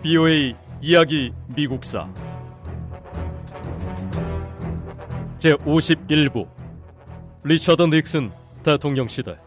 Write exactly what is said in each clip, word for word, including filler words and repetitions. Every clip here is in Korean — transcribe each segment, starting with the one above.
비오에이 이야기 미국사 제오십일 부 리처드 닉슨 대통령 시대.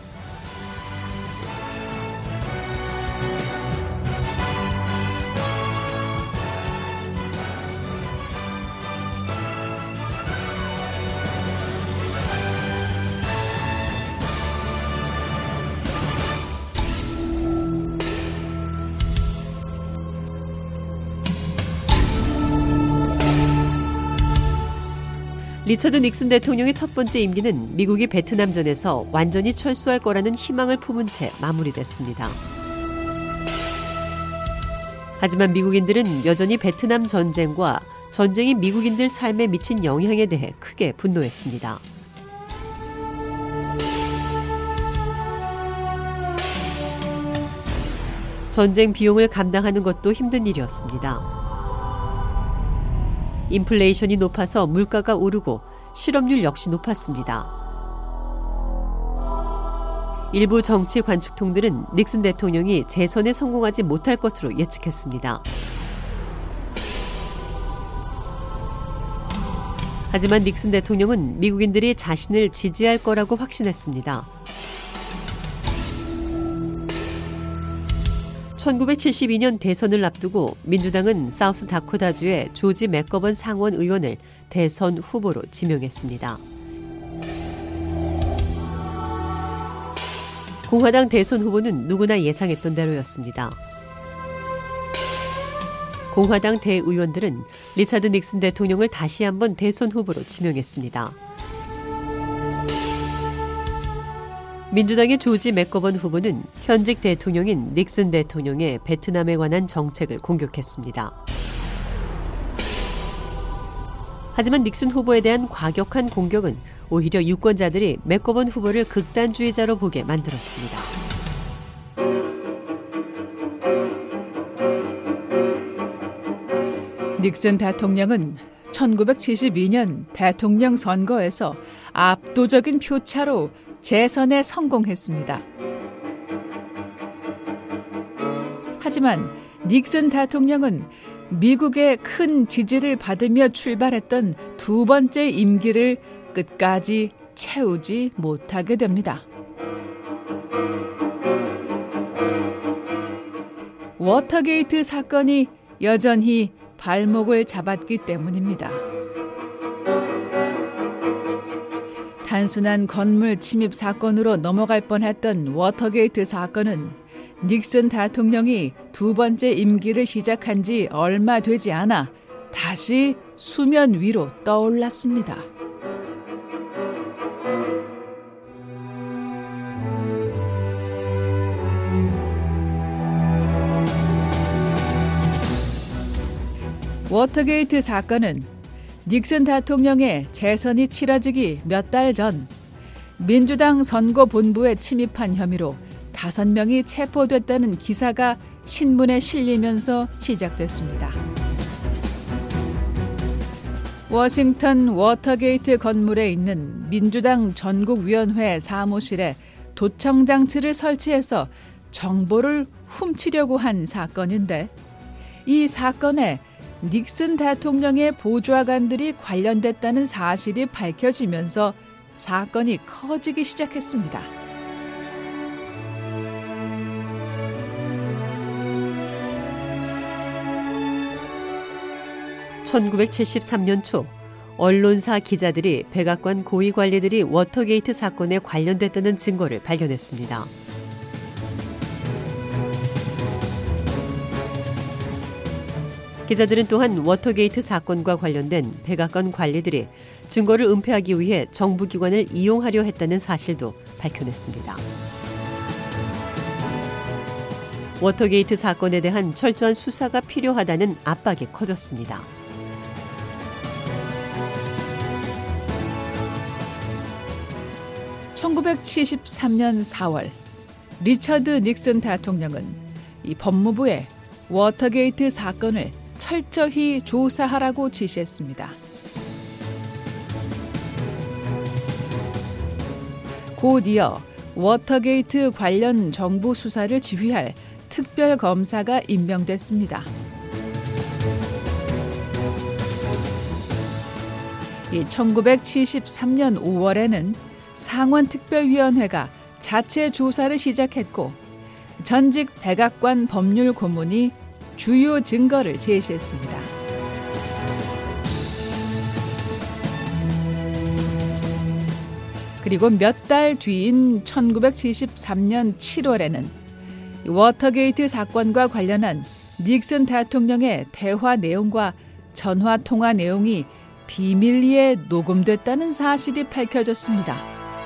리처드 닉슨 대통령의 첫 번째 임기는 미국이 베트남전에서 완전히 철수할 거라는 희망을 품은 채 마무리됐습니다. 하지만 미국인들은 여전히 베트남 전쟁과 전쟁이 미국인들 삶에 미친 영향에 대해 크게 분노했습니다. 전쟁 비용을 감당하는 것도 힘든 일이었습니다. 인플레이션이 높아서 물가가 오르고 실업률 역시 높았습니다. 일부 정치 관측통들은 닉슨 대통령이 재선에 성공하지 못할 것으로 예측했습니다. 하지만 닉슨 대통령은 미국인들이 자신을 지지할 거라고 확신했습니다. 천구백칠십이 년 대선을 앞두고 민주당은 사우스 다코타주의 조지 맥거번 상원 의원을 대선 후보로 지명했습니다. 공화당 대선 후보는 누구나 예상했던 대로였습니다. 공화당 대의원들은 리처드 닉슨 대통령을 다시 한번 대선 후보로 지명했습니다. 민주당의 조지 맥거번 후보는 현직 대통령인 닉슨 대통령의 베트남에 관한 정책을 공격했습니다. 하지만 닉슨 후보에 대한 과격한 공격은 오히려 유권자들이 맥거번 후보를 극단주의자로 보게 만들었습니다. 닉슨 대통령은 천구백칠십이 년 대통령 선거에서 압도적인 표차로 재선에 성공했습니다. 하지만 닉슨 대통령은 미국의 큰 지지를 받으며 출발했던 두 번째 임기를 끝까지 채우지 못하게 됩니다. 워터게이트 사건이 여전히 발목을 잡았기 때문입니다. 단순한 건물 침입 사건으로 넘어갈 뻔했던 워터게이트 사건은 닉슨 대통령이 두 번째 임기를 시작한 지 얼마 되지 않아 다시 수면 위로 떠올랐습니다. 워터게이트 사건은 닉슨 대통령의 재선이 치러지기 몇 달 전 민주당 선거본부에 침입한 혐의로 다섯 명이 체포됐다는 기사가 신문에 실리면서 시작됐습니다. 워싱턴 워터게이트 건물에 있는 민주당 전국위원회 사무실에 도청 장치를 설치해서 정보를 훔치려고 한 사건인데, 이 사건에 닉슨 대통령의 보좌관들이 관련됐다는 사실이 밝혀지면서 사건이 커지기 시작했습니다. 천구백칠십삼 년 초 언론사 기자들이 백악관 고위 관리들이 워터게이트 사건에 관련됐다는 증거를 발견했습니다. 기자들은 또한 워터게이트 사건과 관련된 백악관 관리들이 증거를 은폐하기 위해 정부기관을 이용하려 했다는 사실도 밝혀냈습니다. 워터게이트 사건에 대한 철저한 수사가 필요하다는 압박이 커졌습니다. 천구백칠십삼 년 사월, 리처드 닉슨 대통령은 이 법무부에 워터게이트 사건을 철저히 조사하라고 지시했습니다. 곧이어 워터게이트 관련 정부 수사를 지휘할 특별검사가 임명됐습니다. 이 천구백칠십삼 년 오월에는 상원특별위원회가 자체 조사를 시작했고 전직 백악관 법률 고문이 주요 증거를 제시했습니다. 그리고 몇 달 뒤인 천구백칠십삼 년 칠월에는 워터게이트 사건과 관련한 닉슨 대통령의 대화 내용과 전화 통화 내용이 비밀리에 녹음됐다는 사실이 밝혀졌습니다.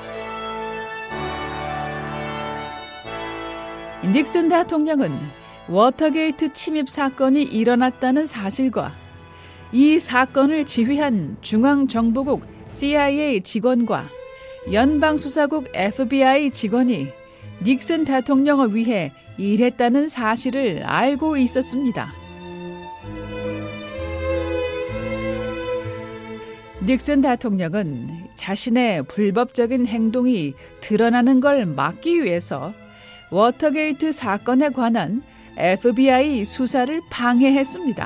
닉슨 대통령은 워터게이트 침입 사건이 일어났다는 사실과 이 사건을 지휘한 중앙정보국 씨아이에이 직원과 연방수사국 에프비아이 직원이 닉슨 대통령을 위해 일했다는 사실을 알고 있었습니다. 닉슨 대통령은 자신의 불법적인 행동이 드러나는 걸 막기 위해서 워터게이트 사건에 관한 에프비아이 수사를 방해했습니다.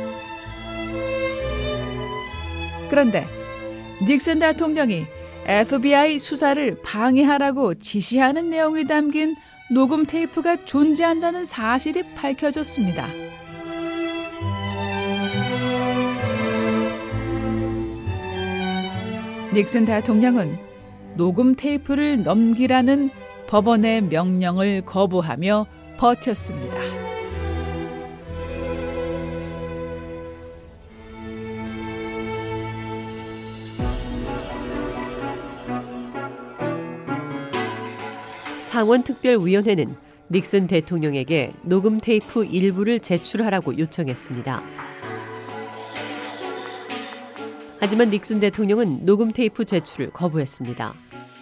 그런데 닉슨 대통령이 에프비아이 수사를 방해하라고 지시하는 내용이 담긴 녹음 테이프가 존재한다는 사실이 밝혀졌습니다. 닉슨 대통령은 녹음 테이프를 넘기라는 법원의 명령을 거부하며 버텼습니다. 상원특별위원회는 닉슨 대통령에게 녹음 테이프 일부를 제출하라고 요청했습니다. 하지만 닉슨 대통령은 녹음 테이프 제출을 거부했습니다.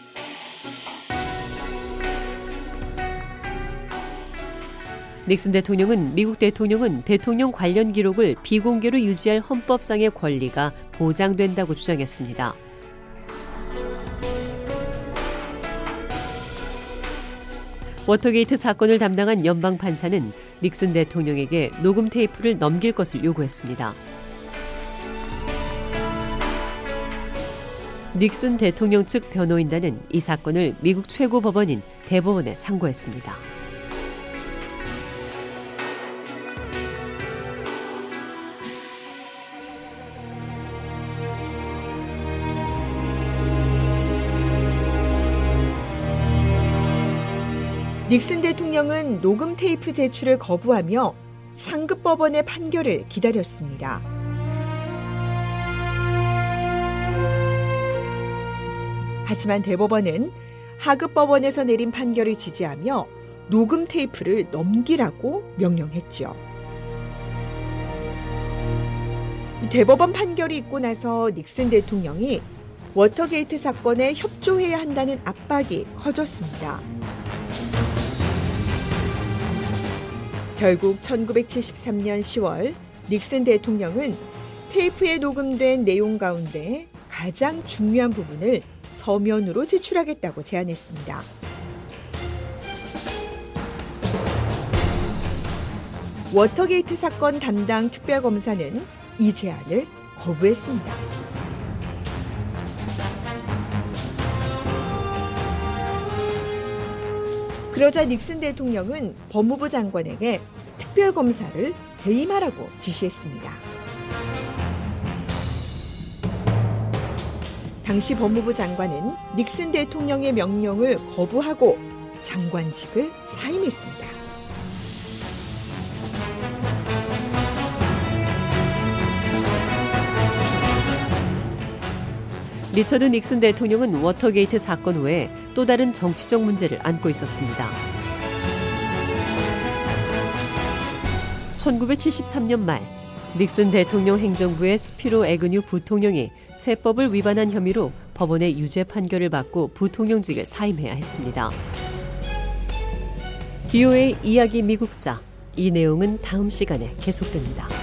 닉슨 대통령은 미국 대통령은 대통령 관련 기록을 비공개로 유지할 헌법상의 권리가 보장된다고 주장했습니다. 워터게이트 사건을 담당한 연방 판사는 닉슨 대통령에게 녹음 테이프를 넘길 것을 요구했습니다. 닉슨 대통령 측 변호인단은 이 사건을 미국 최고 법원인 대법원에 상고했습니다. 닉슨 대통령은 녹음 테이프 제출을 거부하며 상급 법원의 판결을 기다렸습니다. 하지만 대법원은 하급 법원에서 내린 판결을 지지하며 녹음 테이프를 넘기라고 명령했죠. 대법원 판결이 있고 나서 닉슨 대통령이 워터게이트 사건에 협조해야 한다는 압박이 커졌습니다. 결국 천구백칠십삼 년 시월 닉슨 대통령은 테이프에 녹음된 내용 가운데 가장 중요한 부분을 서면으로 제출하겠다고 제안했습니다. 워터게이트 사건 담당 특별검사는 이 제안을 거부했습니다. 그러자 닉슨 대통령은 법무부 장관에게 특별검사를 해임하라고 지시했습니다. 당시 법무부 장관은 닉슨 대통령의 명령을 거부하고 장관직을 사임했습니다. 리처드 닉슨 대통령은 워터게이트 사건 외에 또 다른 정치적 문제를 안고 있었습니다. 천구백칠십삼 년 말 닉슨 대통령 행정부의 스피로 애그뉴 부통령이 세법을 위반한 혐의로 법원의 유죄 판결을 받고 부통령직을 사임해야 했습니다. 비오에이 이야기 미국사, 이 내용은 다음 시간에 계속됩니다.